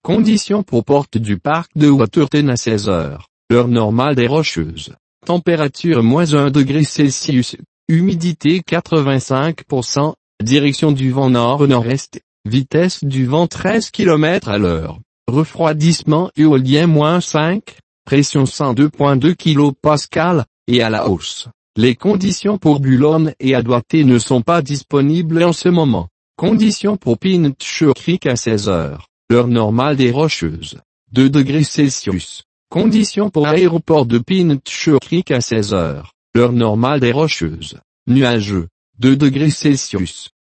Conditions pour porte du parc de Waterton à 16 heures. Heure normale des Rocheuses. Température -1°C. Humidité 85%. Direction du vent nord-nord-est. Vitesse du vent 13 km à l'heure. Refroidissement éolien -5. Pression 102.2 kPa, et à la hausse. Les conditions pour Boulogne et Adouaté ne sont pas disponibles en ce moment. Conditions pour Pincher Creek à 16 heures. Heure normale des Rocheuses. 2°C. Conditions pour aéroport de Pincher Creek à 16 heures. Heure normale des Rocheuses. Nuageux. 2°C.